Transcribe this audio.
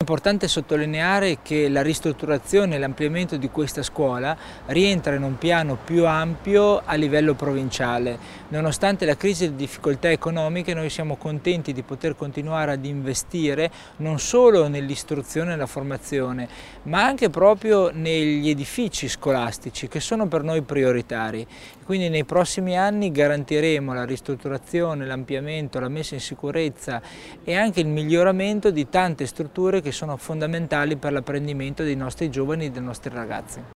importante sottolineare che la ristrutturazione e l'ampliamento di questa scuola rientra in un piano più ampio a livello provinciale. Nonostante la crisi e le difficoltà economiche, noi siamo contenti di poter continuare ad investire non solo nell'istruzione e la formazione, ma anche proprio negli edifici scolastici che sono per noi prioritari. Quindi nei prossimi anni garantiremo la ristrutturazione, l'ampliamento, la messa in sicurezza e anche il miglioramento di tante strutture che sono fondamentali per l'apprendimento dei nostri giovani e dei nostri ragazzi.